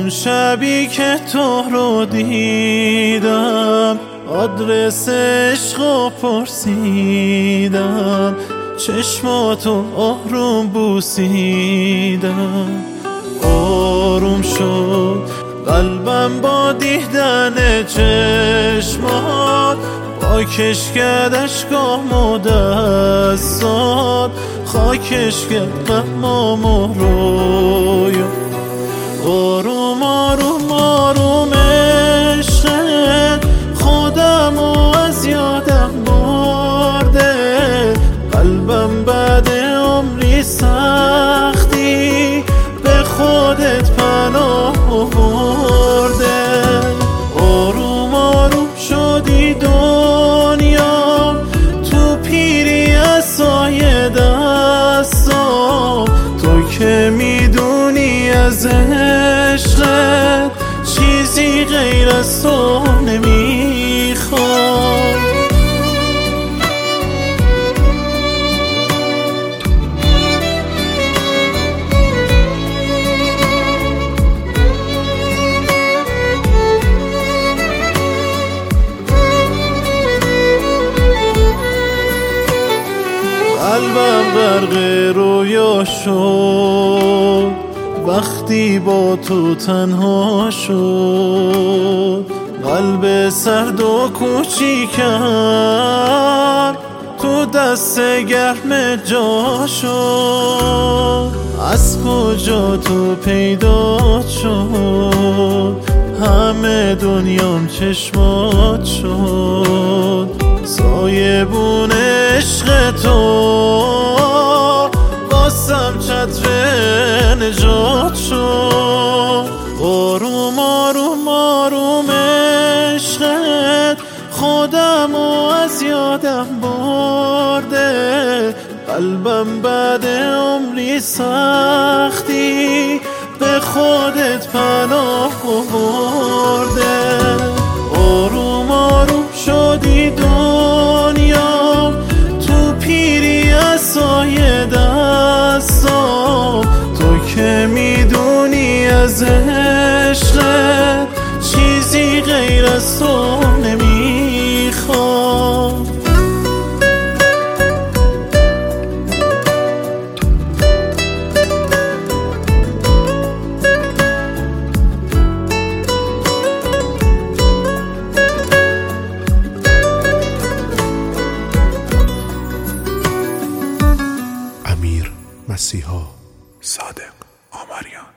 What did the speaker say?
اون شبی که تو رو دیدم آدرس عشقو پرسیدم، چشماتو آروم بوسیدم. آروم شد قلبم با دیدن چشمات، پاکش کرد اشکام و دستات، خاکش کرد غمام و رویا. آروم آروم آروم عشقت خودمو از یادم برده، قلبم بعد عمری سختی به خودت پناه برده. آروم آروم شدی دنیا تو پیری از سایه دستام، تو که میدونی از عشقت چیزی غیر از تو نمیخوام. قلبم غرق رویا شد وقتی با تو تنها شد، قلب سرد و کوچیکم تو دست گرم جا شد. از کجا تو پیدا شد، همه دنیام چشمات شد. سایبون عشق تو واسم چتر نجات شد. آروم آروم آروم عشقت خودمو از یادم برده، قلبم بعد عمری سختی به خودت پناه برده. آروم آروم شدی دنیا تو پیری از سایه دستام، تو که میدونی از عشقت چیزی غیر از تو نمیخوام. امیر مسیحا، صادق آمریان.